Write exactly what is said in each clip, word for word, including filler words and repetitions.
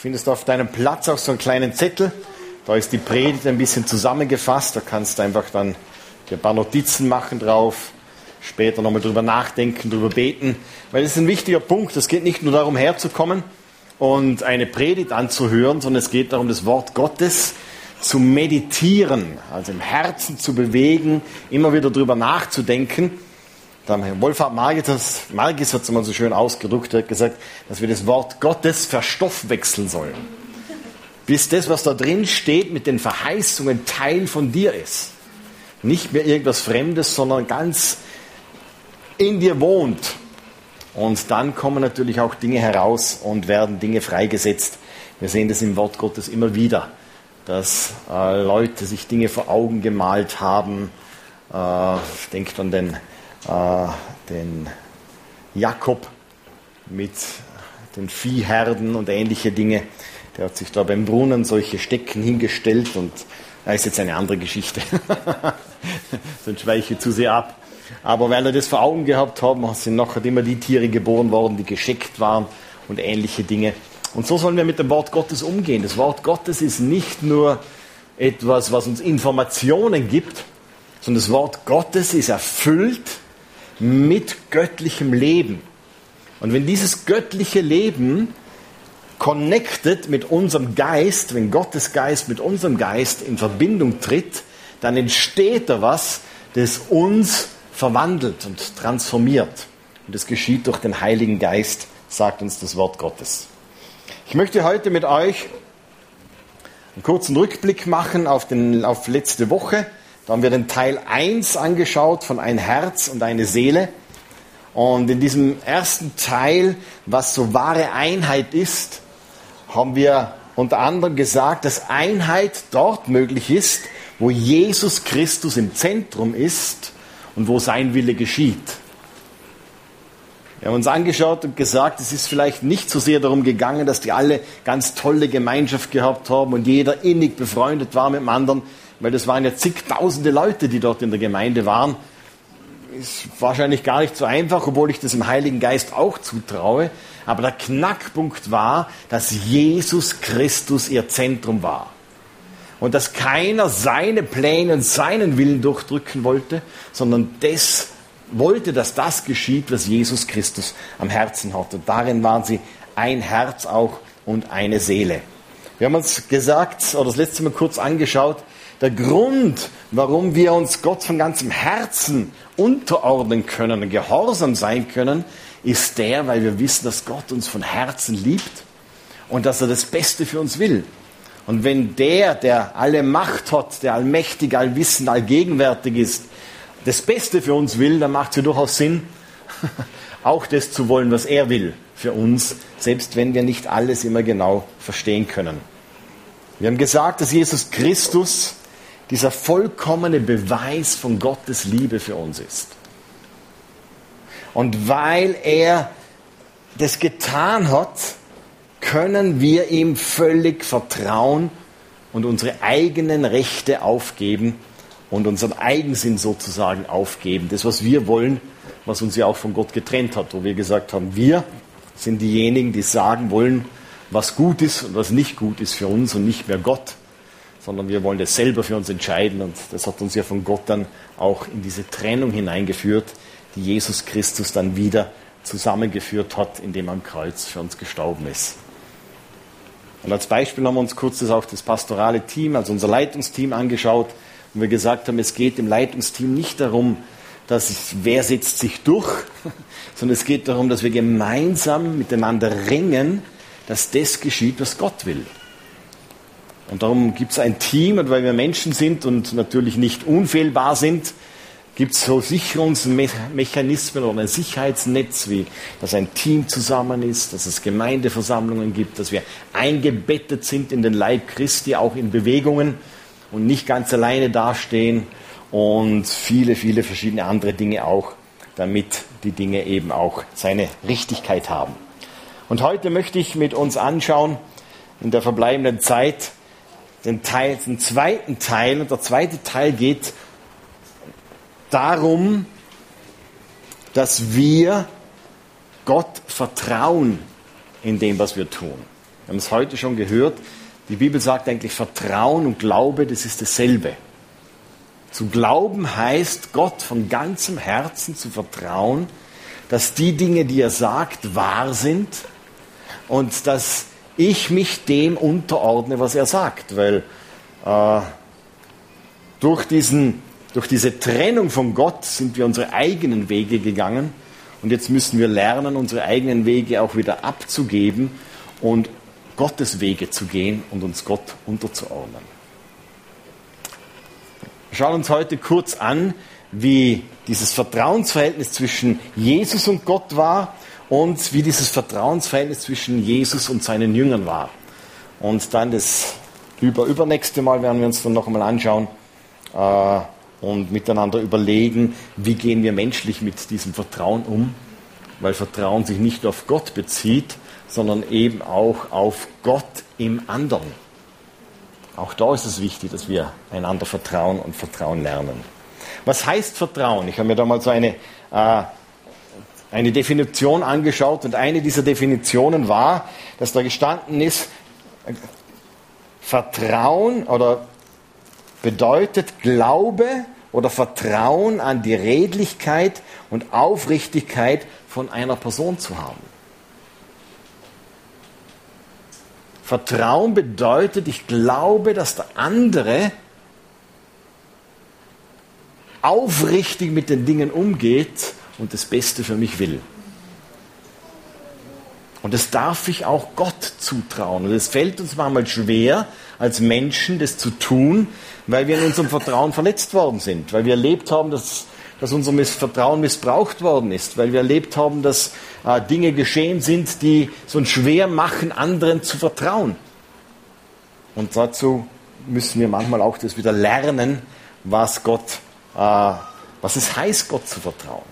findest du auf deinem Platz auch so einen kleinen Zettel. Da ist die Predigt ein bisschen zusammengefasst. Da kannst du einfach dann dir ein paar Notizen machen drauf, später nochmal drüber nachdenken, drüber beten. Weil es ist ein wichtiger Punkt. Es geht nicht nur darum, herzukommen und eine Predigt anzuhören, sondern es geht darum, das Wort Gottes zu meditieren, also im Herzen zu bewegen, immer wieder drüber nachzudenken. Der Wolfhard Margis, Margis hat es mal so schön ausgedrückt, er hat gesagt, dass wir das Wort Gottes verstoffwechseln sollen. Bis das, was da drin steht, mit den Verheißungen Teil von dir ist. Nicht mehr irgendwas Fremdes, sondern ganz in dir wohnt. Und dann kommen natürlich auch Dinge heraus und werden Dinge freigesetzt. Wir sehen das im Wort Gottes immer wieder, dass äh, Leute sich Dinge vor Augen gemalt haben. Äh, denkt an den den Jakob mit den Viehherden und ähnliche Dinge. Der hat sich da beim Brunnen solche Stecken hingestellt und das ist jetzt eine andere Geschichte. Sonst schweiche ich zu sehr ab. Aber weil er das vor Augen gehabt hat, sind nachher immer die Tiere geboren worden, die gescheckt waren und ähnliche Dinge. Und so sollen wir mit dem Wort Gottes umgehen. Das Wort Gottes ist nicht nur etwas, was uns Informationen gibt, sondern das Wort Gottes ist erfüllt mit göttlichem Leben. Und wenn dieses göttliche Leben connected mit unserem Geist, wenn Gottes Geist mit unserem Geist in Verbindung tritt, dann entsteht da was, das uns verwandelt und transformiert. Und das geschieht durch den Heiligen Geist, sagt uns das Wort Gottes. Ich möchte heute mit euch einen kurzen Rückblick machen auf, den, auf letzte Woche. Da haben wir den Teil eins angeschaut von ein Herz und eine Seele. Und in diesem ersten Teil, was so wahre Einheit ist, haben wir unter anderem gesagt, dass Einheit dort möglich ist, wo Jesus Christus im Zentrum ist und wo sein Wille geschieht. Wir haben uns angeschaut und gesagt, es ist vielleicht nicht so sehr darum gegangen, dass die alle ganz tolle Gemeinschaft gehabt haben und jeder innig befreundet war mit dem anderen, weil das waren ja zigtausende Leute, die dort in der Gemeinde waren. Ist wahrscheinlich gar nicht so einfach, obwohl ich das im Heiligen Geist auch zutraue. Aber der Knackpunkt war, dass Jesus Christus ihr Zentrum war. Und dass keiner seine Pläne und seinen Willen durchdrücken wollte, sondern das wollte, dass das geschieht, was Jesus Christus am Herzen hat. Und darin waren sie ein Herz auch und eine Seele. Wir haben uns gesagt, oder das letzte Mal kurz angeschaut, der Grund, warum wir uns Gott von ganzem Herzen unterordnen können und gehorsam sein können, ist der, weil wir wissen, dass Gott uns von Herzen liebt und dass er das Beste für uns will. Und wenn der, der alle Macht hat, der allmächtig, allwissend, allgegenwärtig ist, das Beste für uns will, dann macht es ja durchaus Sinn, auch das zu wollen, was er will für uns, selbst wenn wir nicht alles immer genau verstehen können. Wir haben gesagt, dass Jesus Christus dieser vollkommene Beweis von Gottes Liebe für uns ist. Und weil er das getan hat, können wir ihm völlig vertrauen und unsere eigenen Rechte aufgeben und unseren Eigensinn sozusagen aufgeben. Das, was wir wollen, was uns ja auch von Gott getrennt hat, wo wir gesagt haben, wir sind diejenigen, die sagen wollen, was gut ist und was nicht gut ist für uns und nicht mehr Gott, sondern wir wollen das selber für uns entscheiden. Und das hat uns ja von Gott dann auch in diese Trennung hineingeführt, die Jesus Christus dann wieder zusammengeführt hat, indem er am Kreuz für uns gestorben ist. Und als Beispiel haben wir uns kurz das auch das pastorale Team, also unser Leitungsteam angeschaut, und wir gesagt haben, es geht im Leitungsteam nicht darum, dass es, wer setzt sich durch, sondern es geht darum, dass wir gemeinsam miteinander ringen, dass das geschieht, was Gott will. Und darum gibt es ein Team, und weil wir Menschen sind und natürlich nicht unfehlbar sind, gibt es so Sicherungsmechanismen oder ein Sicherheitsnetz, wie dass ein Team zusammen ist, dass es Gemeindeversammlungen gibt, dass wir eingebettet sind in den Leib Christi, auch in Bewegungen und nicht ganz alleine dastehen und viele, viele verschiedene andere Dinge auch, damit die Dinge eben auch seine Richtigkeit haben. Und heute möchte ich mit uns anschauen, in der verbleibenden Zeit, den, Teil, den zweiten Teil. Und der zweite Teil geht darum, dass wir Gott vertrauen in dem, was wir tun. Wir haben es heute schon gehört. Die Bibel sagt eigentlich, Vertrauen und Glaube, das ist dasselbe. Zu glauben heißt, Gott von ganzem Herzen zu vertrauen, dass die Dinge, die er sagt, wahr sind und dass ich mich dem unterordne, was er sagt. Weil äh, durch, diesen, durch diese Trennung von Gott sind wir unsere eigenen Wege gegangen und jetzt müssen wir lernen, unsere eigenen Wege auch wieder abzugeben und Gottes Wege zu gehen und uns Gott unterzuordnen. Wir schauen uns heute kurz an, wie dieses Vertrauensverhältnis zwischen Jesus und Gott war und wie dieses Vertrauensverhältnis zwischen Jesus und seinen Jüngern war. Und dann das über, übernächste Mal werden wir uns dann noch einmal anschauen äh, und miteinander überlegen, wie gehen wir menschlich mit diesem Vertrauen um, weil Vertrauen sich nicht nur auf Gott bezieht, sondern eben auch auf Gott im anderen. Auch da ist es wichtig, dass wir einander vertrauen und Vertrauen lernen. Was heißt Vertrauen? Ich habe mir da mal so eine, äh, eine Definition angeschaut und eine dieser Definitionen war, dass da gestanden ist, Vertrauen oder bedeutet Glaube oder Vertrauen an die Redlichkeit und Aufrichtigkeit von einer Person zu haben. Vertrauen bedeutet, ich glaube, dass der andere aufrichtig mit den Dingen umgeht und das Beste für mich will. Und das darf ich auch Gott zutrauen. Und es fällt uns manchmal schwer, als Menschen das zu tun, weil wir in unserem Vertrauen verletzt worden sind, weil wir erlebt haben, dass dass unser Vertrauen missbraucht worden ist, weil wir erlebt haben, dass äh, Dinge geschehen sind, die es uns schwer machen, anderen zu vertrauen. Und dazu müssen wir manchmal auch das wieder lernen, was Gott, äh, was es heißt, Gott zu vertrauen.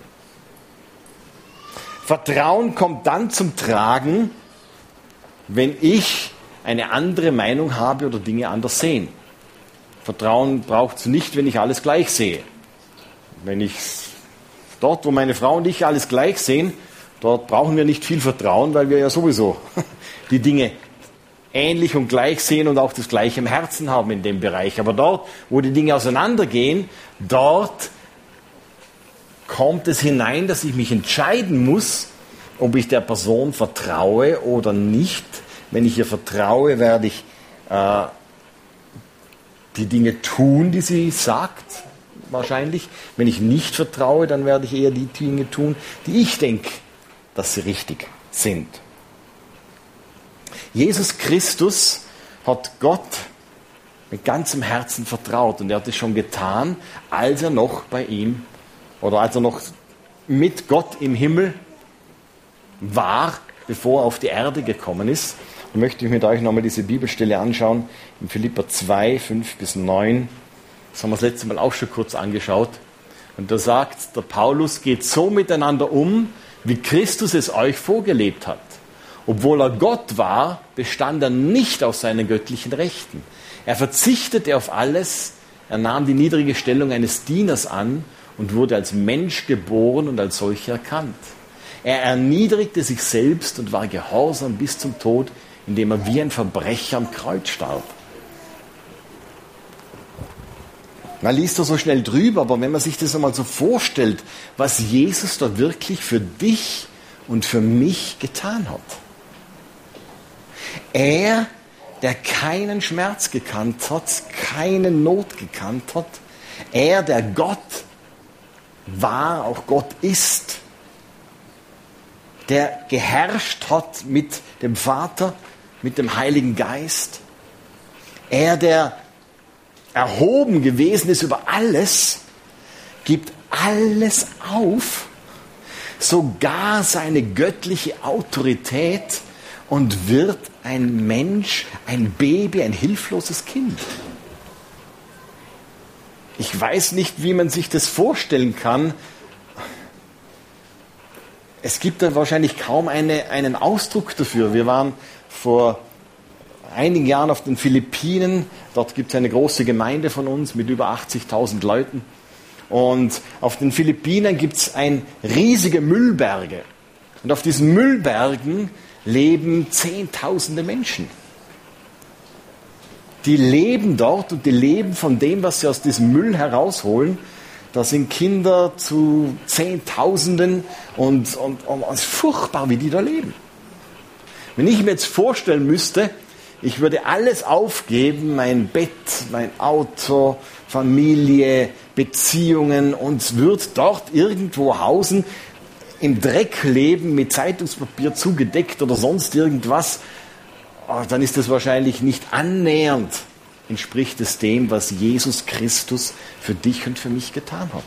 Vertrauen kommt dann zum Tragen, wenn ich eine andere Meinung habe oder Dinge anders sehen. Vertrauen braucht es nicht, wenn ich alles gleich sehe. Wenn ich dort, wo meine Frau und ich alles gleich sehen, dort brauchen wir nicht viel Vertrauen, weil wir ja sowieso die Dinge ähnlich und gleich sehen und auch das Gleiche im Herzen haben in dem Bereich. Aber dort, wo die Dinge auseinandergehen, dort kommt es hinein, dass ich mich entscheiden muss, ob ich der Person vertraue oder nicht. Wenn ich ihr vertraue, werde ich äh, die Dinge tun, die sie sagt, wahrscheinlich. Wenn ich nicht vertraue, dann werde ich eher die Dinge tun, die ich denke, dass sie richtig sind. Jesus Christus hat Gott mit ganzem Herzen vertraut und er hat es schon getan, als er noch bei ihm oder als er noch mit Gott im Himmel war, bevor er auf die Erde gekommen ist. Und möchte ich mit euch nochmal diese Bibelstelle anschauen, in Philipper zwei, fünf bis neun. Das haben wir das letzte Mal auch schon kurz angeschaut. Und da sagt der Paulus, geht so miteinander um, wie Christus es euch vorgelebt hat. Obwohl er Gott war, bestand er nicht auf seinen göttlichen Rechten. Er verzichtete auf alles, er nahm die niedrige Stellung eines Dieners an und wurde als Mensch geboren und als solcher erkannt. Er erniedrigte sich selbst und war gehorsam bis zum Tod, indem er wie ein Verbrecher am Kreuz starb. Man liest da so schnell drüber, aber wenn man sich das einmal so vorstellt, was Jesus da wirklich für dich und für mich getan hat. Er, der keinen Schmerz gekannt hat, keine Not gekannt hat, er, der Gott war, auch Gott ist, der geherrscht hat mit dem Vater, mit dem Heiligen Geist, er, der erhoben gewesen ist über alles, gibt alles auf, sogar seine göttliche Autorität und wird ein Mensch, ein Baby, ein hilfloses Kind. Ich weiß nicht, wie man sich das vorstellen kann. Es gibt da wahrscheinlich kaum eine, einen Ausdruck dafür. Wir waren vor einigen Jahren auf den Philippinen. Dort gibt es eine große Gemeinde von uns mit über achtzigtausend Leuten. Und auf den Philippinen gibt es ein riesige Müllberge. Und auf diesen Müllbergen leben Zehntausende Menschen. Die leben dort und die leben von dem, was sie aus diesem Müll herausholen. Da sind Kinder zu Zehntausenden und, und, und es ist furchtbar, wie die da leben. Wenn ich mir jetzt vorstellen müsste, ich würde alles aufgeben, mein Bett, mein Auto, Familie, Beziehungen und würde dort irgendwo hausen, im Dreck leben, mit Zeitungspapier zugedeckt oder sonst irgendwas, dann ist das wahrscheinlich nicht annähernd, entspricht es dem, was Jesus Christus für dich und für mich getan hat.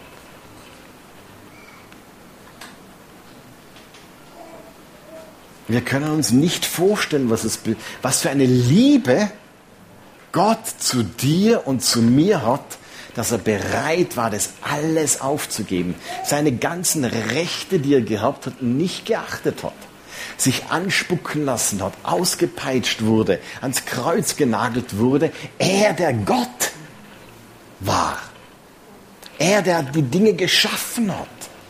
Wir können uns nicht vorstellen, was, es, was für eine Liebe Gott zu dir und zu mir hat, dass er bereit war, das alles aufzugeben. Seine ganzen Rechte, die er gehabt hat, nicht geachtet hat. Sich anspucken lassen hat, ausgepeitscht wurde, ans Kreuz genagelt wurde. Er, der Gott war. Er, der die Dinge geschaffen hat.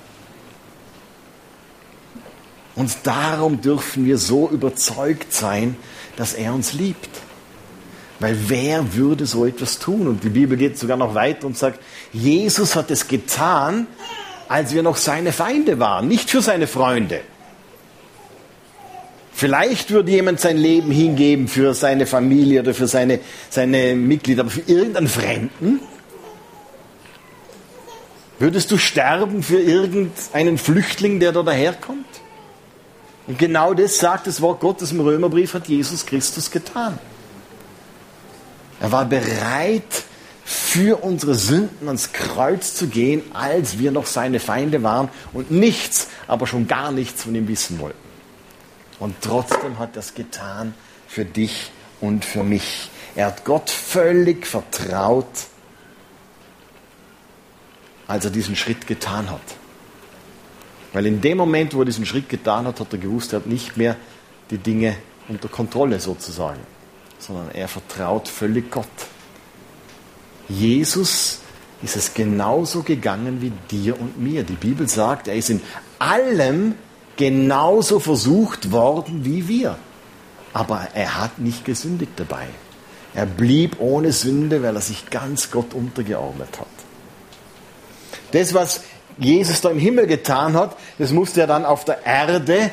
Und darum dürfen wir so überzeugt sein, dass er uns liebt. Weil wer würde so etwas tun? Und die Bibel geht sogar noch weiter und sagt, Jesus hat es getan, als wir noch seine Feinde waren, nicht für seine Freunde. Vielleicht würde jemand sein Leben hingeben für seine Familie oder für seine, seine Mitglieder, aber für irgendeinen Fremden? Würdest du sterben für irgendeinen Flüchtling, der da daherkommt? Und genau das sagt das Wort Gottes im Römerbrief, hat Jesus Christus getan. Er war bereit, für unsere Sünden ans Kreuz zu gehen, als wir noch seine Feinde waren und nichts, aber schon gar nichts von ihm wissen wollten. Und trotzdem hat er es getan für dich und für mich. Er hat Gott völlig vertraut, als er diesen Schritt getan hat. Weil in dem Moment, wo er diesen Schritt getan hat, hat er gewusst, er hat nicht mehr die Dinge unter Kontrolle sozusagen, sondern er vertraut völlig Gott. Jesus ist es genauso gegangen wie dir und mir. Die Bibel sagt, er ist in allem genauso versucht worden wie wir. Aber er hat nicht gesündigt dabei. Er blieb ohne Sünde, weil er sich ganz Gott untergeordnet hat. Das, was Jesus da im Himmel getan hat, das musste er dann auf der Erde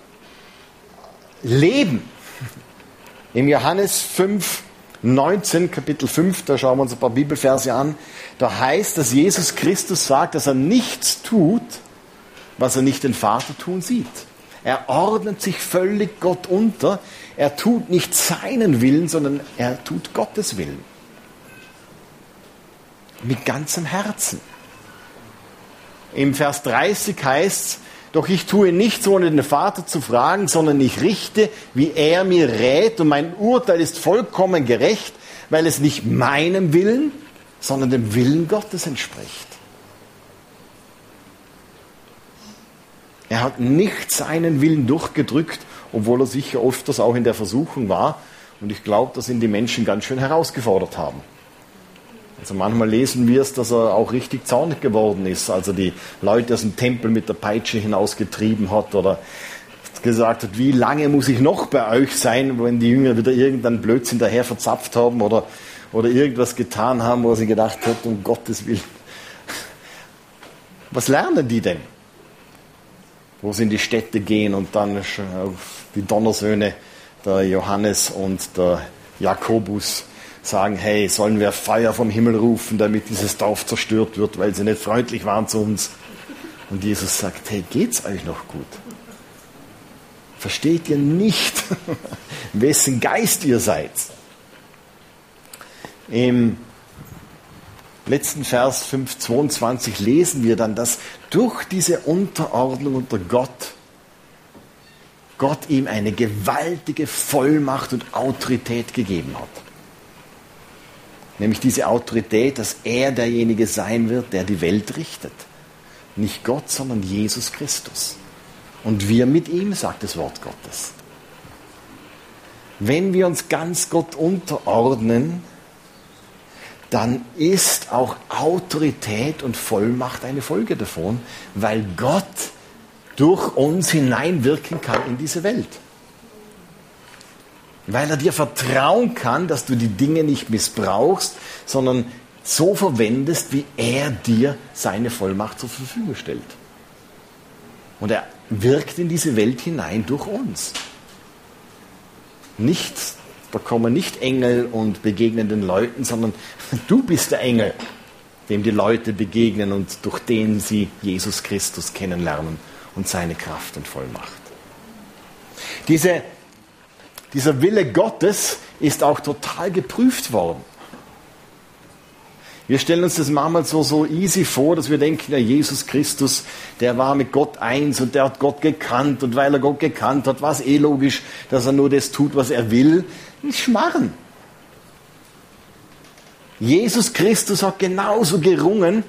leben. Im Johannes fünf, neunzehn, Kapitel fünf, da schauen wir uns ein paar Bibelverse an, da heißt, dass Jesus Christus sagt, dass er nichts tut, was er nicht den Vater tun sieht. Er ordnet sich völlig Gott unter. Er tut nicht seinen Willen, sondern er tut Gottes Willen. Mit ganzem Herzen. Im Vers dreißig heißt es, doch ich tue nichts, ohne den Vater zu fragen, sondern ich richte, wie er mir rät, und mein Urteil ist vollkommen gerecht, weil es nicht meinem Willen, sondern dem Willen Gottes entspricht. Er hat nicht seinen Willen durchgedrückt, obwohl er sicher öfters auch in der Versuchung war. Und ich glaube, dass ihn die Menschen ganz schön herausgefordert haben. Also manchmal lesen wir es, dass er auch richtig zornig geworden ist, als er die Leute aus dem Tempel mit der Peitsche hinausgetrieben hat oder gesagt hat, wie lange muss ich noch bei euch sein, wenn die Jünger wieder irgendeinen Blödsinn daher verzapft haben oder, oder irgendwas getan haben, wo sie gedacht hat, um Gottes Willen. Was lernen die denn? Wo sie in die Städte gehen und dann die Donnersöhne, der Johannes und der Jakobus, sagen, hey, sollen wir Feuer vom Himmel rufen, damit dieses Dorf zerstört wird, weil sie nicht freundlich waren zu uns. Und Jesus sagt, hey, geht's euch noch gut? Versteht ihr nicht, wessen Geist ihr seid? Im letzten Vers fünf zweiundzwanzig lesen wir dann, dass durch diese Unterordnung unter Gott, Gott ihm eine gewaltige Vollmacht und Autorität gegeben hat. Nämlich diese Autorität, dass er derjenige sein wird, der die Welt richtet. Nicht Gott, sondern Jesus Christus. Und wir mit ihm, sagt das Wort Gottes. Wenn wir uns ganz Gott unterordnen, dann ist auch Autorität und Vollmacht eine Folge davon, weil Gott durch uns hineinwirken kann in diese Welt. Weil er dir vertrauen kann, dass du die Dinge nicht missbrauchst, sondern so verwendest, wie er dir seine Vollmacht zur Verfügung stellt. Und er wirkt in diese Welt hinein durch uns. Nicht, da kommen nicht Engel und begegnen den Leuten, sondern du bist der Engel, dem die Leute begegnen und durch den sie Jesus Christus kennenlernen und seine Kraft und Vollmacht. Diese, dieser Wille Gottes ist auch total geprüft worden. Wir stellen uns das manchmal so, so easy vor, dass wir denken, ja, Jesus Christus, der war mit Gott eins und der hat Gott gekannt. Und weil er Gott gekannt hat, war es eh logisch, dass er nur das tut, was er will. Ein Schmarren. Jesus Christus hat genauso gerungen,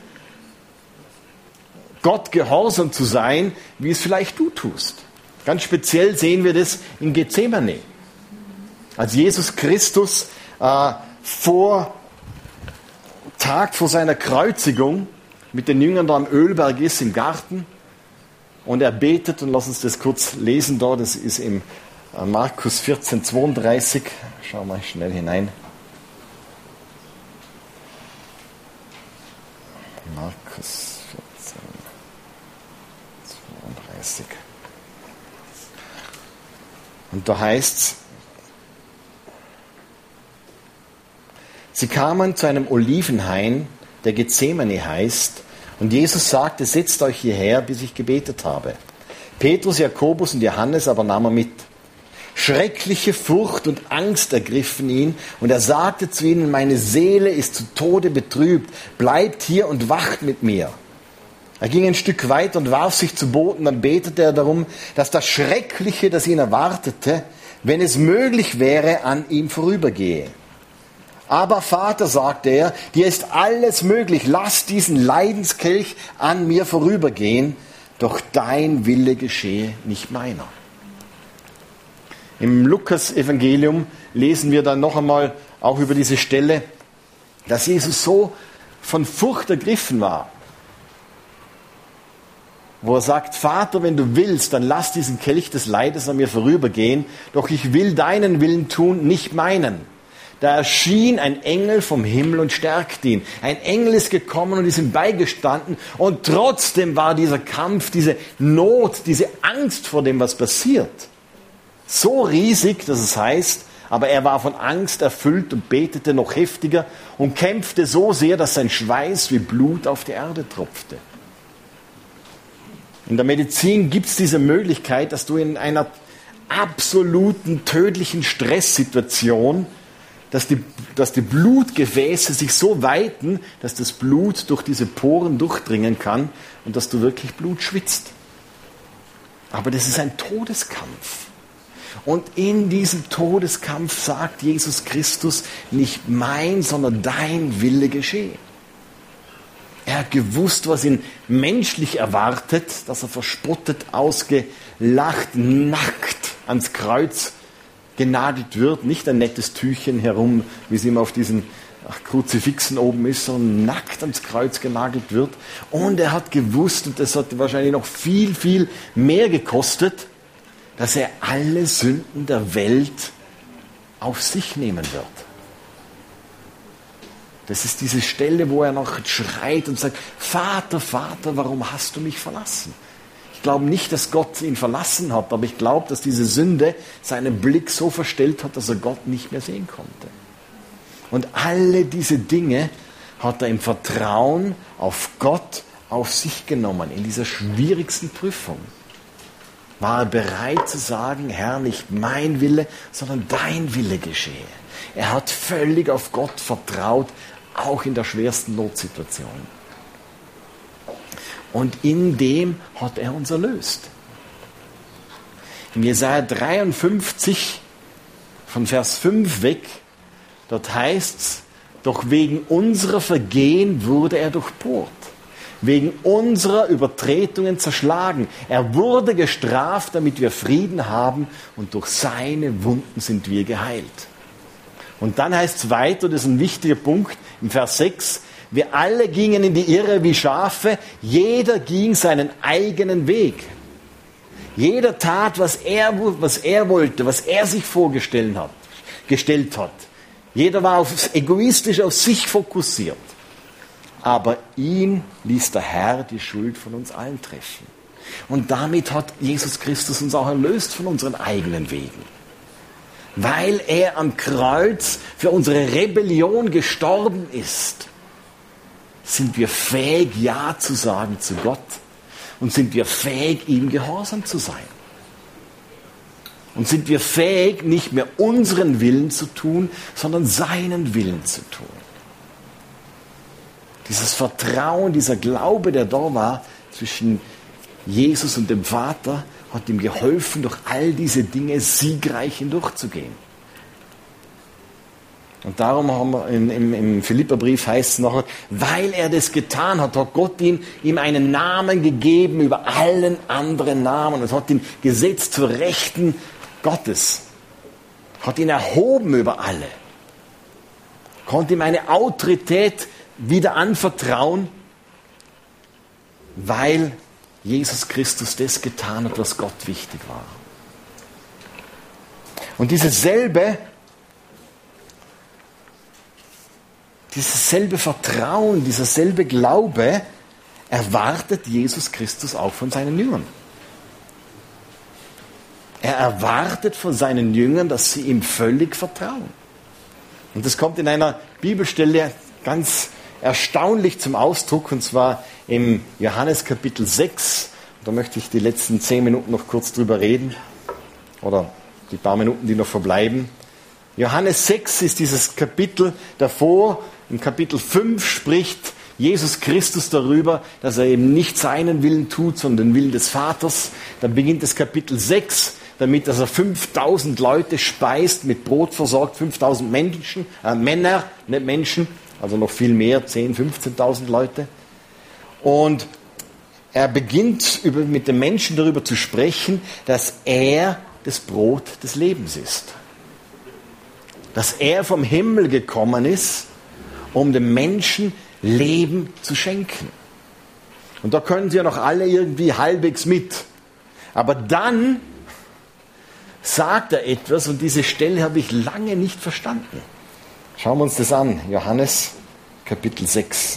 Gott gehorsam zu sein, wie es vielleicht du tust. Ganz speziell sehen wir das in Gethsemane. Als Jesus Christus äh, vor Tag vor seiner Kreuzigung mit den Jüngern da am Ölberg ist, im Garten, und er betet, und lass uns das kurz lesen da, das ist im Markus vierzehn, zweiunddreißig, schau mal schnell hinein. Markus vierzehn, zweiunddreißig. Und da heißt es, sie kamen zu einem Olivenhain, der Gethsemane heißt, und Jesus sagte, setzt euch hierher, bis ich gebetet habe. Petrus, Jakobus und Johannes aber nahm er mit. Schreckliche Furcht und Angst ergriffen ihn, und er sagte zu ihnen, meine Seele ist zu Tode betrübt, bleibt hier und wacht mit mir. Er ging ein Stück weiter und warf sich zu Boden, dann betete er darum, dass das Schreckliche, das ihn erwartete, wenn es möglich wäre, an ihm vorübergehe. Aber Vater, sagte er, dir ist alles möglich, lass diesen Leidenskelch an mir vorübergehen, doch dein Wille geschehe, nicht meiner. Im Lukas-Evangelium lesen wir dann noch einmal auch über diese Stelle, dass Jesus so von Furcht ergriffen war, wo er sagt, Vater, wenn du willst, dann lass diesen Kelch des Leides an mir vorübergehen, doch ich will deinen Willen tun, nicht meinen. Da erschien ein Engel vom Himmel und stärkte ihn. Ein Engel ist gekommen und ist ihm beigestanden, und trotzdem war dieser Kampf, diese Not, diese Angst vor dem, was passiert, so riesig, dass es heißt, aber er war von Angst erfüllt und betete noch heftiger und kämpfte so sehr, dass sein Schweiß wie Blut auf die Erde tropfte. In der Medizin gibt es diese Möglichkeit, dass du in einer absoluten tödlichen Stresssituation, dass die, dass die Blutgefäße sich so weiten, dass das Blut durch diese Poren durchdringen kann und dass du wirklich Blut schwitzt. Aber das ist ein Todeskampf. Und in diesem Todeskampf sagt Jesus Christus, nicht mein, sondern dein Wille geschehe. Er hat gewusst, was ihn menschlich erwartet, dass er verspottet, ausgelacht, nackt ans Kreuz genagelt wird, nicht ein nettes Tüchchen herum, wie es immer auf diesen ach, Kruzifixen oben ist, sondern nackt ans Kreuz genagelt wird. Und er hat gewusst, und das hat wahrscheinlich noch viel, viel mehr gekostet, dass er alle Sünden der Welt auf sich nehmen wird. Das ist diese Stelle, wo er noch schreit und sagt, Vater, Vater, warum hast du mich verlassen? Ich glaube nicht, dass Gott ihn verlassen hat, aber ich glaube, dass diese Sünde seinen Blick so verstellt hat, dass er Gott nicht mehr sehen konnte. Und alle diese Dinge hat er im Vertrauen auf Gott auf sich genommen, in dieser schwierigsten Prüfung. War er bereit zu sagen, Herr, nicht mein Wille, sondern dein Wille geschehe. Er hat völlig auf Gott vertraut, auch in der schwersten Notsituation. Und in dem hat er uns erlöst. In Jesaja dreiundfünfzig, von Vers fünf weg, dort heißt es, doch wegen unserer Vergehen wurde er durchbohrt, wegen unserer Übertretungen zerschlagen. Er wurde gestraft, damit wir Frieden haben, und durch seine Wunden sind wir geheilt. Und dann heißt es weiter, das ist ein wichtiger Punkt, im Vers sechs, wir alle gingen in die Irre wie Schafe, jeder ging seinen eigenen Weg. Jeder tat, was er, was er wollte, was er sich vorgestellt hat, gestellt hat. Jeder war auf, egoistisch auf sich fokussiert. Aber ihn ließ der Herr die Schuld von uns allen treffen. Und damit hat Jesus Christus uns auch erlöst von unseren eigenen Wegen. Weil er am Kreuz für unsere Rebellion gestorben ist, sind wir fähig, Ja zu sagen zu Gott. Und sind wir fähig, ihm gehorsam zu sein. Und sind wir fähig, nicht mehr unseren Willen zu tun, sondern seinen Willen zu tun. Dieses Vertrauen, dieser Glaube, der da war zwischen Jesus und dem Vater, hat ihm geholfen, durch all diese Dinge siegreich hindurchzugehen. Und darum haben wir im, im, im Philipperbrief heißt es nachher, weil er das getan hat, hat Gott ihm, ihm einen Namen gegeben über allen anderen Namen und hat ihn gesetzt zur Rechten Gottes. Hat ihn erhoben über alle. Konnte ihm eine Autorität wieder anvertrauen, weil Jesus Christus das getan hat, was Gott wichtig war. Und dieses selbe, dieses selbe Vertrauen, dieser selbe Glaube erwartet Jesus Christus auch von seinen Jüngern. Er erwartet von seinen Jüngern, dass sie ihm völlig vertrauen. Und das kommt in einer Bibelstelle ganz erstaunlich zum Ausdruck, und zwar im Johannes Kapitel sechs. Da möchte ich die letzten zehn Minuten noch kurz drüber reden, oder die paar Minuten, die noch verbleiben. Johannes sechs ist dieses Kapitel davor. Im Kapitel fünf spricht Jesus Christus darüber, dass er eben nicht seinen Willen tut, sondern den Willen des Vaters. Dann beginnt das Kapitel sechs damit, dass er fünftausend Leute speist, mit Brot versorgt, fünftausend Menschen, äh, Männer, nicht Menschen, also noch viel mehr, zehntausend, fünfzehntausend Leute. Und er beginnt über, mit den Menschen darüber zu sprechen, dass er das Brot des Lebens ist. Dass er vom Himmel gekommen ist, um den Menschen Leben zu schenken. Und da können sie ja noch alle irgendwie halbwegs mit. Aber dann sagt er etwas, und diese Stelle habe ich lange nicht verstanden. Schauen wir uns das an. Johannes Kapitel sechs.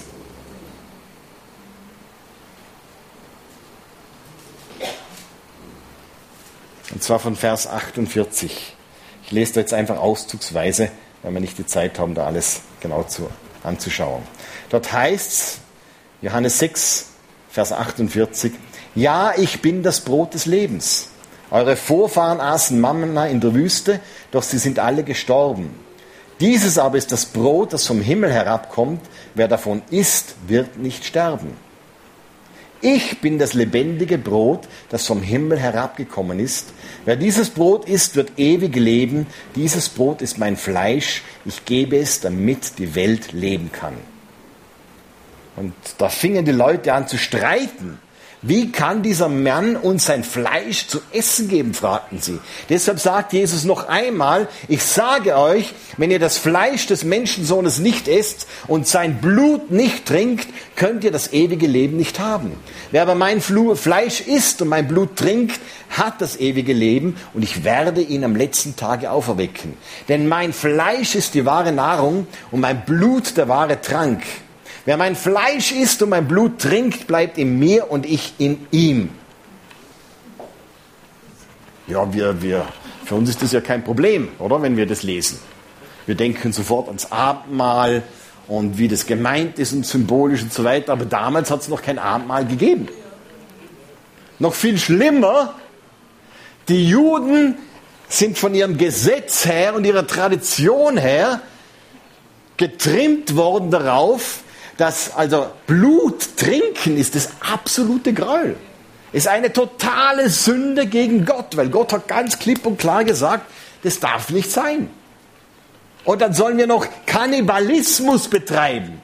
Und zwar von Vers achtundvierzig. Ich lese da jetzt einfach auszugsweise, weil wir nicht die Zeit haben, da alles genau zu, anzuschauen. Dort heißt es, Johannes sechs, Vers achtundvierzig, ja, ich bin das Brot des Lebens. Eure Vorfahren aßen Manna in der Wüste, doch sie sind alle gestorben. Dieses aber ist das Brot, das vom Himmel herabkommt. Wer davon isst, wird nicht sterben. Ich bin das lebendige Brot, das vom Himmel herabgekommen ist. Wer dieses Brot isst, wird ewig leben. Dieses Brot ist mein Fleisch. Ich gebe es, damit die Welt leben kann. Und da fingen die Leute an zu streiten. Wie kann dieser Mann uns sein Fleisch zu essen geben, fragten sie. Deshalb sagt Jesus noch einmal, ich sage euch, wenn ihr das Fleisch des Menschensohnes nicht esst und sein Blut nicht trinkt, könnt ihr das ewige Leben nicht haben. Wer aber mein Fleisch isst und mein Blut trinkt, hat das ewige Leben, und ich werde ihn am letzten Tage auferwecken. Denn mein Fleisch ist die wahre Nahrung und mein Blut der wahre Trank. Wer mein Fleisch isst und mein Blut trinkt, bleibt in mir und ich in ihm. Ja, wir, wir, für uns ist das ja kein Problem, oder, wenn wir das lesen. Wir denken sofort ans Abendmahl und wie das gemeint ist und symbolisch und so weiter. Aber damals hat es noch kein Abendmahl gegeben. Noch viel schlimmer, die Juden sind von ihrem Gesetz her und ihrer Tradition her getrimmt worden darauf, dass also Blut trinken ist das absolute Gräuel. Ist eine totale Sünde gegen Gott, weil Gott hat ganz klipp und klar gesagt, das darf nicht sein. Und dann sollen wir noch Kannibalismus betreiben.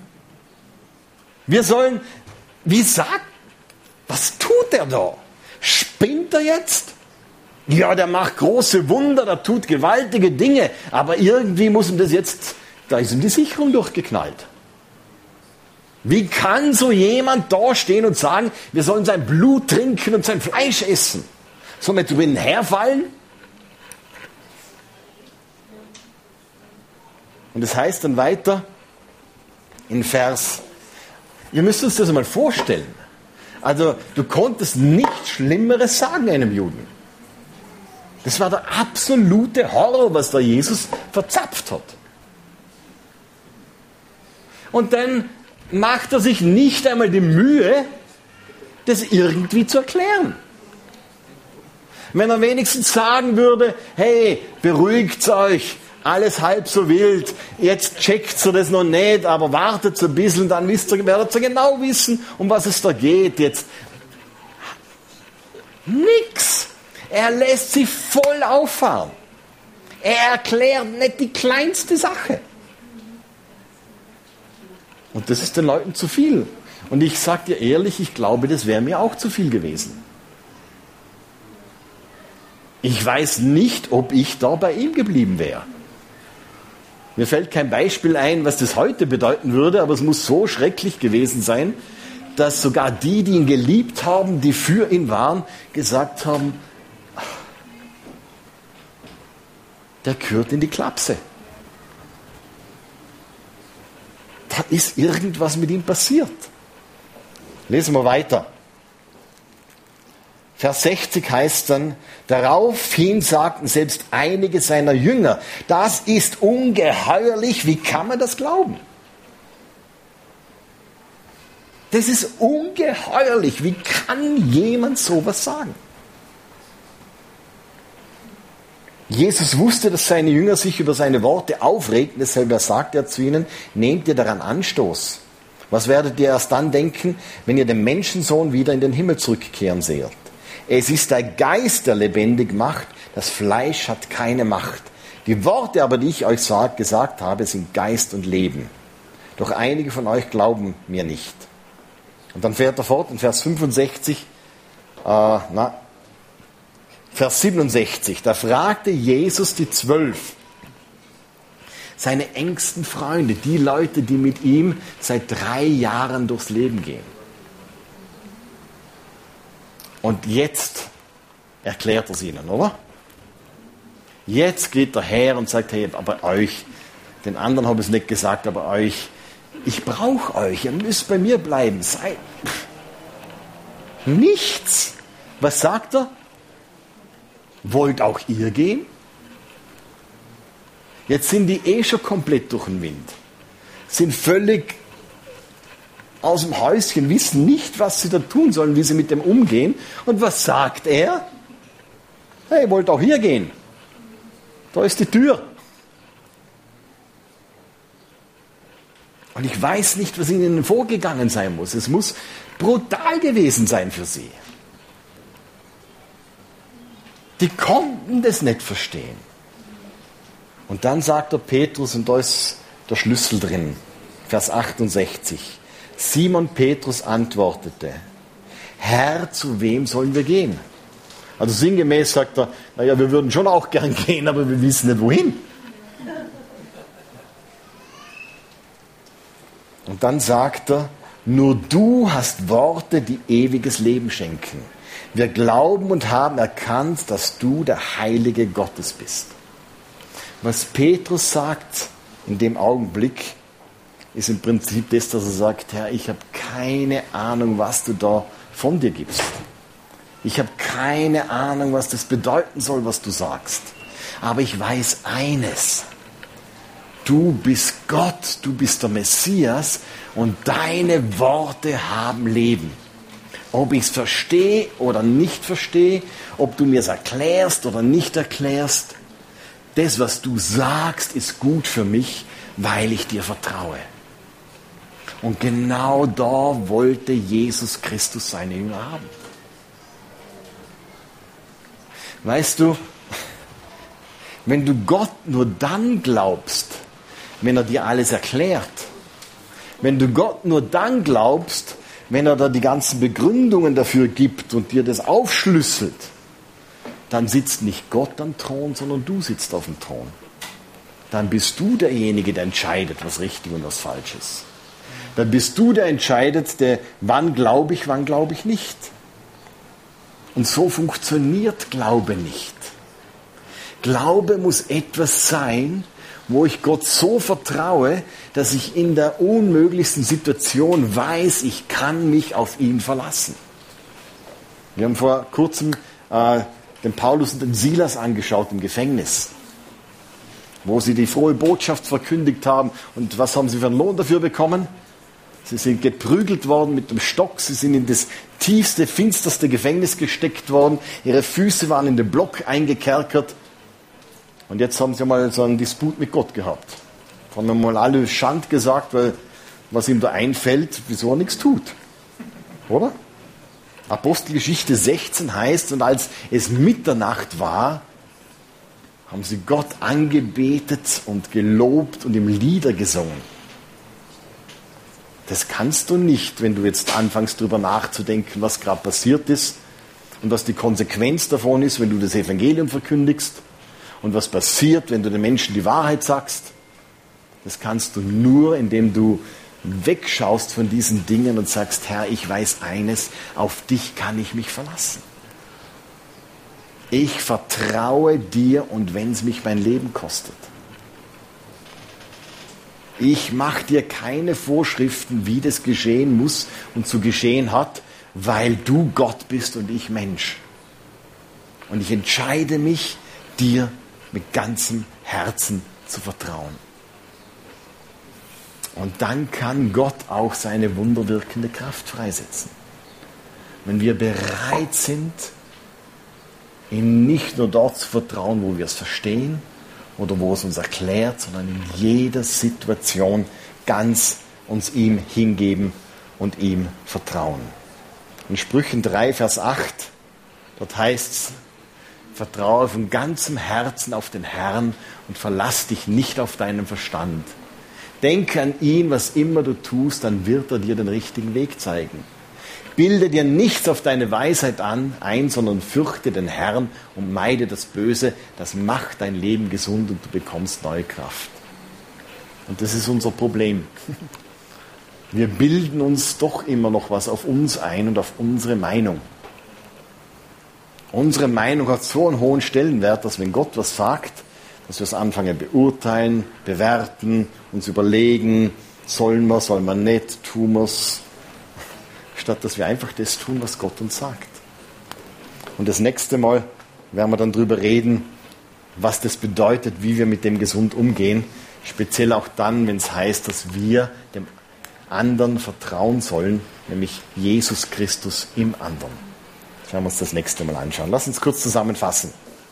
Wir sollen, wie sagt, was tut er da? Spinnt er jetzt? Ja, der macht große Wunder, der tut gewaltige Dinge, aber irgendwie muss ihm das jetzt, da ist ihm die Sicherung durchgeknallt. Wie kann so jemand da stehen und sagen, wir sollen sein Blut trinken und sein Fleisch essen? Sollen wir drüber herfallen? Und es heißt dann weiter in Vers, ihr müsst uns das einmal vorstellen. Also du konntest nichts Schlimmeres sagen einem Juden. Das war der absolute Horror, was da Jesus verzapft hat. Und dann macht er sich nicht einmal die Mühe, das irgendwie zu erklären. Wenn er wenigstens sagen würde, hey, beruhigt euch, alles halb so wild, jetzt checkt ihr das noch nicht, aber wartet ein bisschen, dann wisst ihr, werdet ihr genau wissen, um was es da geht. Jetzt nix. Er lässt sich voll auffahren. Er erklärt nicht die kleinste Sache. Und das ist den Leuten zu viel. Und ich sage dir ehrlich, ich glaube, das wäre mir auch zu viel gewesen. Ich weiß nicht, ob ich da bei ihm geblieben wäre. Mir fällt kein Beispiel ein, was das heute bedeuten würde, aber es muss so schrecklich gewesen sein, dass sogar die, die ihn geliebt haben, die für ihn waren, gesagt haben, der gehört in die Klapse. Da ist irgendwas mit ihm passiert. Lesen wir weiter. Vers sechzig heißt dann, daraufhin sagten selbst einige seiner Jünger, das ist ungeheuerlich, wie kann man das glauben? Das ist ungeheuerlich, wie kann jemand sowas sagen? Jesus wusste, dass seine Jünger sich über seine Worte aufregten, deshalb sagte er zu ihnen, nehmt ihr daran Anstoß. Was werdet ihr erst dann denken, wenn ihr den Menschensohn wieder in den Himmel zurückkehren seht? Es ist der Geist, der lebendig macht, das Fleisch hat keine Macht. Die Worte aber, die ich euch sag, gesagt habe, sind Geist und Leben. Doch einige von euch glauben mir nicht. Und dann fährt er fort in Vers fünfundsechzig, äh, na, Vers siebenundsechzig, da fragte Jesus die Zwölf, seine engsten Freunde, die Leute, die mit ihm seit drei Jahren durchs Leben gehen. Und jetzt erklärt er es ihnen, oder? Jetzt geht er her und sagt, hey, aber euch, den anderen habe ich es nicht gesagt, aber euch, ich brauche euch, ihr müsst bei mir bleiben. Seid nichts. Was sagt er? Wollt auch ihr gehen? Jetzt sind die eh schon komplett durch den Wind. Sind völlig aus dem Häuschen, wissen nicht, was sie da tun sollen, wie sie mit dem umgehen. Und was sagt er? Hey, wollt auch hier gehen? Da ist die Tür. Und ich weiß nicht, was ihnen vorgegangen sein muss. Es muss brutal gewesen sein für sie. Die konnten das nicht verstehen. Und dann sagt der Petrus, und da ist der Schlüssel drin, Vers achtundsechzig. Simon Petrus antwortete, Herr, zu wem sollen wir gehen? Also sinngemäß sagt er, naja, wir würden schon auch gern gehen, aber wir wissen nicht wohin. Und dann sagt er, nur du hast Worte, die ewiges Leben schenken. Wir glauben und haben erkannt, dass du der Heilige Gottes bist. Was Petrus sagt in dem Augenblick, ist im Prinzip das, dass er sagt, Herr, ich habe keine Ahnung, was du da von dir gibst. Ich habe keine Ahnung, was das bedeuten soll, was du sagst. Aber ich weiß eines. Du bist Gott, du bist der Messias und deine Worte haben Leben. Ob ich es verstehe oder nicht verstehe, ob du mir es erklärst oder nicht erklärst, das, was du sagst, ist gut für mich, weil ich dir vertraue. Und genau da wollte Jesus Christus seine Jünger haben. Weißt du, wenn du Gott nur dann glaubst, wenn er dir alles erklärt, wenn du Gott nur dann glaubst, wenn er da die ganzen Begründungen dafür gibt und dir das aufschlüsselt, dann sitzt nicht Gott am Thron, sondern du sitzt auf dem Thron. Dann bist du derjenige, der entscheidet, was richtig und was falsch ist. Dann bist du der entscheidet, der wann glaube ich, wann glaube ich nicht. Und so funktioniert Glaube nicht. Glaube muss etwas sein, wo ich Gott so vertraue, dass ich in der unmöglichsten Situation weiß, ich kann mich auf ihn verlassen. Wir haben vor kurzem äh, den Paulus und den Silas angeschaut im Gefängnis, wo sie die frohe Botschaft verkündigt haben. Und was haben sie für einen Lohn dafür bekommen? Sie sind geprügelt worden mit dem Stock, sie sind in das tiefste, finsterste Gefängnis gesteckt worden, ihre Füße waren in den Block eingekerkert. Und jetzt haben sie mal so einen Disput mit Gott gehabt. Haben wir mal alle Schand gesagt, weil was ihm da einfällt, wieso er nichts tut. Oder? Apostelgeschichte sechzehn heißt, und als es Mitternacht war, haben sie Gott angebetet und gelobt und ihm Lieder gesungen. Das kannst du nicht, wenn du jetzt anfängst, darüber nachzudenken, was gerade passiert ist und was die Konsequenz davon ist, wenn du das Evangelium verkündigst und was passiert, wenn du den Menschen die Wahrheit sagst. Das kannst du nur, indem du wegschaust von diesen Dingen und sagst, Herr, ich weiß eines, auf dich kann ich mich verlassen. Ich vertraue dir, und wenn es mich mein Leben kostet. Ich mache dir keine Vorschriften, wie das geschehen muss und zu geschehen hat, weil du Gott bist und ich Mensch. Und ich entscheide mich, dir mit ganzem Herzen zu vertrauen. Und dann kann Gott auch seine wunderwirkende Kraft freisetzen. Wenn wir bereit sind, ihm nicht nur dort zu vertrauen, wo wir es verstehen oder wo es uns erklärt, sondern in jeder Situation ganz uns ihm hingeben und ihm vertrauen. In Sprüchen drei, Vers acht, dort heißt es, vertraue von ganzem Herzen auf den Herrn und verlass dich nicht auf deinen Verstand. Denke an ihn, was immer du tust, dann wird er dir den richtigen Weg zeigen. Bilde dir nichts auf deine Weisheit an, ein, sondern fürchte den Herrn und meide das Böse. Das macht dein Leben gesund und du bekommst neue Kraft. Und das ist unser Problem. Wir bilden uns doch immer noch was auf uns ein und auf unsere Meinung. Unsere Meinung hat so einen hohen Stellenwert, dass wenn Gott was sagt, dass wir es anfangen beurteilen, bewerten, uns überlegen, sollen wir, sollen wir nicht, tun wir es, statt dass wir einfach das tun, was Gott uns sagt. Und das nächste Mal werden wir dann darüber reden, was das bedeutet, wie wir mit dem gesund umgehen, speziell auch dann, wenn es heißt, dass wir dem anderen vertrauen sollen, nämlich Jesus Christus im anderen. Das werden wir uns das nächste Mal anschauen. Lass uns kurz zusammenfassen.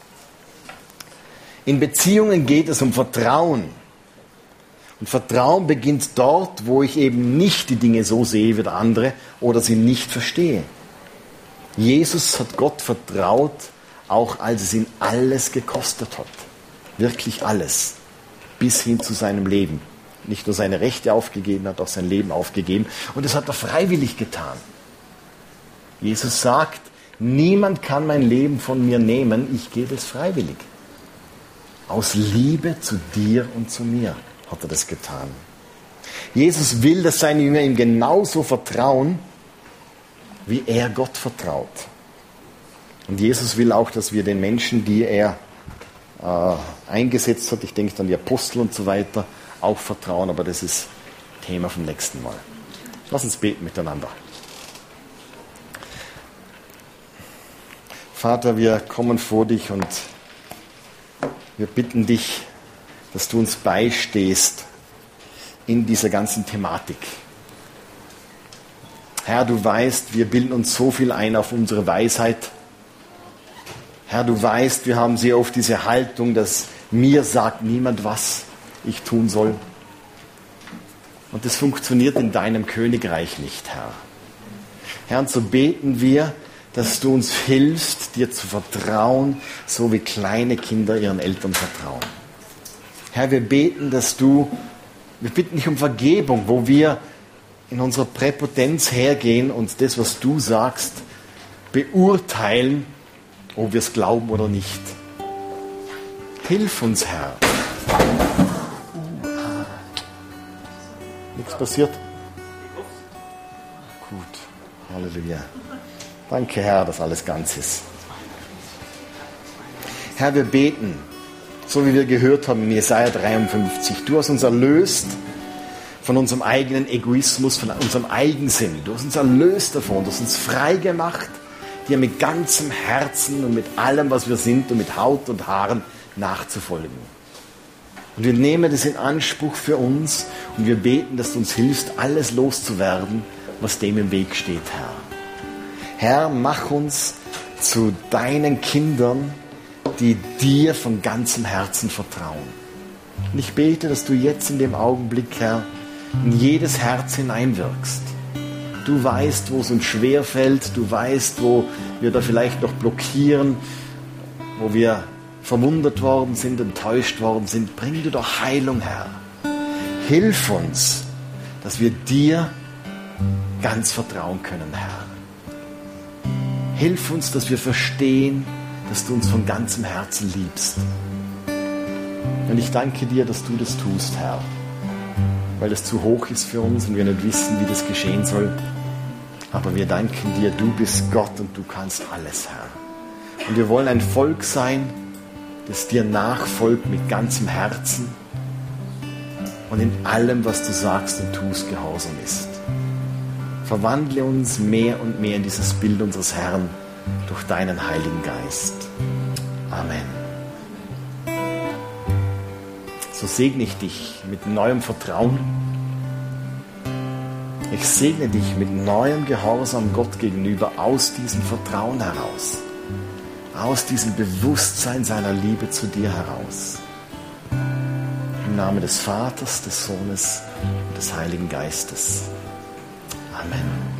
In Beziehungen geht es um Vertrauen. Und Vertrauen beginnt dort, wo ich eben nicht die Dinge so sehe wie der andere oder sie nicht verstehe. Jesus hat Gott vertraut, auch als es ihn alles gekostet hat. Wirklich alles. Bis hin zu seinem Leben. Nicht nur seine Rechte aufgegeben, hat auch sein Leben aufgegeben. Und das hat er freiwillig getan. Jesus sagt, niemand kann mein Leben von mir nehmen, ich gebe es freiwillig. Aus Liebe zu dir und zu mir hat er das getan. Jesus will, dass seine Jünger ihm genauso vertrauen, wie er Gott vertraut. Und Jesus will auch, dass wir den Menschen, die er äh, eingesetzt hat, ich denke an die Apostel und so weiter, auch vertrauen. Aber das ist Thema vom nächsten Mal. Lass uns beten miteinander. Vater, wir kommen vor dich und wir bitten dich, dass du uns beistehst in dieser ganzen Thematik. Herr, du weißt, wir bilden uns so viel ein auf unsere Weisheit. Herr, du weißt, wir haben sehr oft diese Haltung, dass mir sagt niemand, was ich tun soll. Und das funktioniert in deinem Königreich nicht, Herr. Herr, und so beten wir, dass du uns hilfst, dir zu vertrauen, so wie kleine Kinder ihren Eltern vertrauen. Herr, wir beten, dass du, wir bitten dich um Vergebung, wo wir in unserer Präpotenz hergehen und das, was du sagst, beurteilen, ob wir es glauben oder nicht. Hilf uns, Herr. Nichts passiert? Gut, Halleluja. Danke, Herr, dass alles ganz ist. Herr, wir beten, so wie wir gehört haben in Jesaja dreiundfünfzig. Du hast uns erlöst von unserem eigenen Egoismus, von unserem Eigensinn. Du hast uns erlöst davon, du hast uns frei gemacht, dir mit ganzem Herzen und mit allem, was wir sind und mit Haut und Haaren nachzufolgen. Und wir nehmen das in Anspruch für uns und wir beten, dass du uns hilfst, alles loszuwerden, was dem im Weg steht, Herr. Herr, mach uns zu deinen Kindern, die dir von ganzem Herzen vertrauen. Und ich bete, dass du jetzt in dem Augenblick, Herr, in jedes Herz hineinwirkst. Du weißt, wo es uns schwerfällt, du weißt, wo wir da vielleicht noch blockieren, wo wir verwundet worden sind, enttäuscht worden sind. Bring du doch Heilung, Herr. Hilf uns, dass wir dir ganz vertrauen können, Herr. Hilf uns, dass wir verstehen, dass du uns von ganzem Herzen liebst. Und ich danke dir, dass du das tust, Herr, weil das zu hoch ist für uns und wir nicht wissen, wie das geschehen soll. Aber wir danken dir, du bist Gott und du kannst alles, Herr. Und wir wollen ein Volk sein, das dir nachfolgt mit ganzem Herzen und in allem, was du sagst und tust, gehorsam ist. Verwandle uns mehr und mehr in dieses Bild unseres Herrn durch deinen Heiligen Geist. Amen. So segne ich dich mit neuem Vertrauen. Ich segne dich mit neuem Gehorsam Gott gegenüber aus diesem Vertrauen heraus. Aus diesem Bewusstsein seiner Liebe zu dir heraus. Im Namen des Vaters, des Sohnes und des Heiligen Geistes. Amen.